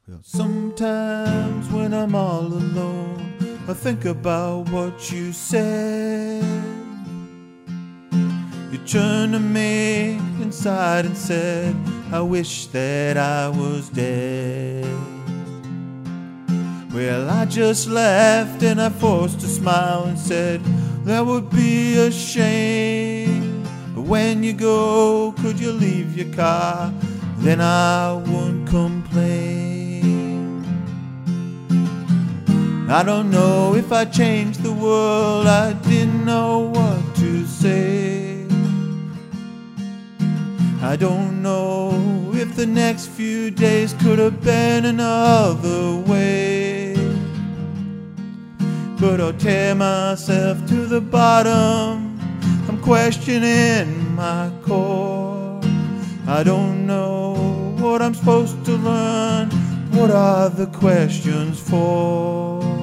Well, sometimes when I'm all alone, I think about what you said. You turned to me inside and said, I wish that I was dead. Well, I just laughed and I forced a smile and said, that would be a shame. But when you go, could you leave your car? Then I wouldn't complain. I don't know if I changed the world, I didn't know what to say. I don't know if the next few days could have been another way. But I'll tear myself to the bottom, I'm questioning my core. I don't know what I'm supposed to learn, what are the questions for?